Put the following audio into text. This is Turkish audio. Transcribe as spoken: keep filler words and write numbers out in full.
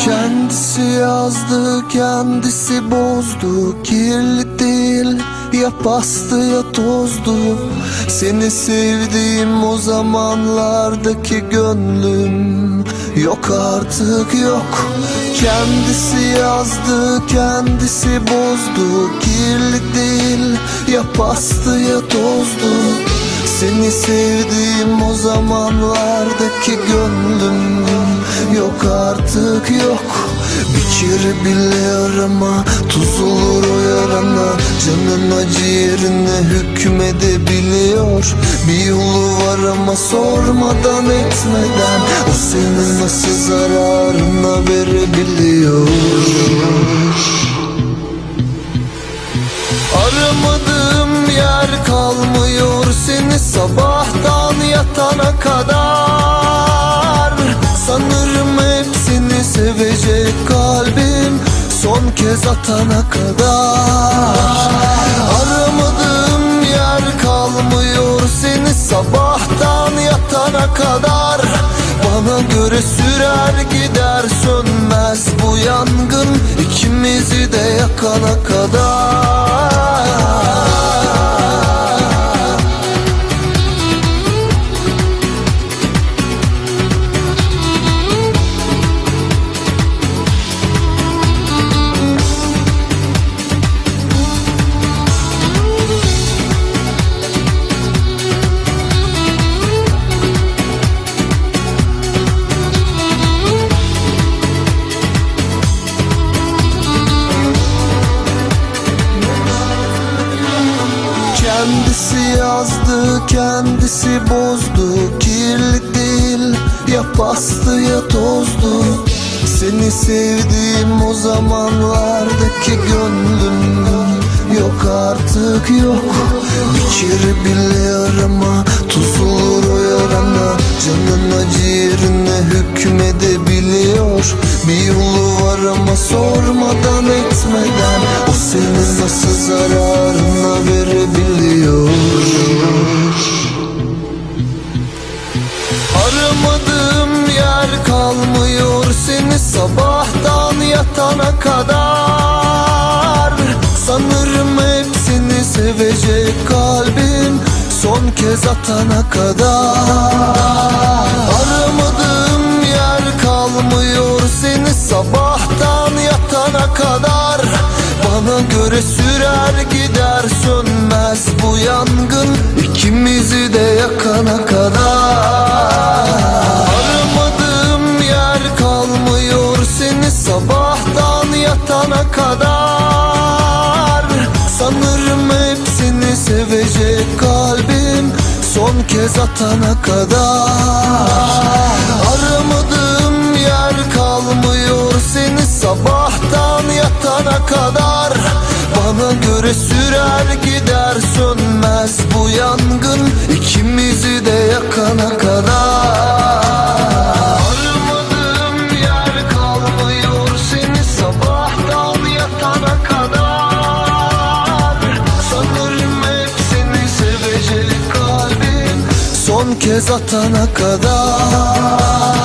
Kendisi yazdı, kendisi bozdu. Kirli değil, ya pastı ya tozdu. Seni sevdiğim o zamanlardaki gönlüm yok artık, yok. Kendisi yazdı, kendisi bozdu. Kirli değil, ya pastı ya tozdu. Seni sevdiğim o zamanlardaki gönlüm yok artık, yok. Bir kere bile arama, tuz olur o yarana. Canın acı yerine hükmedebiliyor. Bir yolu var ama sormadan etmeden o senin nasıl zararına verebiliyor. Aramadığım yer kalmıyor seni sabahtan yatana kadar. Sanırım hepsini sevecek kalbim son kez atana kadar. Aramadığım yer kalmıyor seni sabahtan yatana kadar. Bana göre sürer gider sönmez bu yangın, ikimizi de yakana kadar. Kendisi yazdı, kendisi bozdu. Kirli değil, ya pastı ya tozdu. Seni sevdiğim o zamanlardaki gönlüm yok artık, yok. Bir kere bile arama, tuz olur o yarana. Canın acı yerine hükmedebiliyor. Bir yolu var ama sormadan etmeden o senin nasıl zararına verebiliyor. Aramadığım yer kalmıyor seni sabahtan yatana kadar. Sanırım hepsini sevecek kalbim son kez atana kadar. Aramadığım yer kalmıyor seni sabahtan yatana kadar. Bana göre sürer gider sönmez bu yangın, ikimizi de yakana kadar. Aramadığım yer kalmıyor seni sabahtan yatana kadar. Sanırım hepsini sevecek kalbim son kez atana kadar. Aramadığım yer kalmıyor seni sabahtan yatana kadar. Bana göre sürer gider sönmez bu yangın, ikimizi de yakana kadar. Aramadığım yer kalmıyor seni sabahtan yatana kadar. Sanırım hepsini sevecek kalbim son kez atana kadar.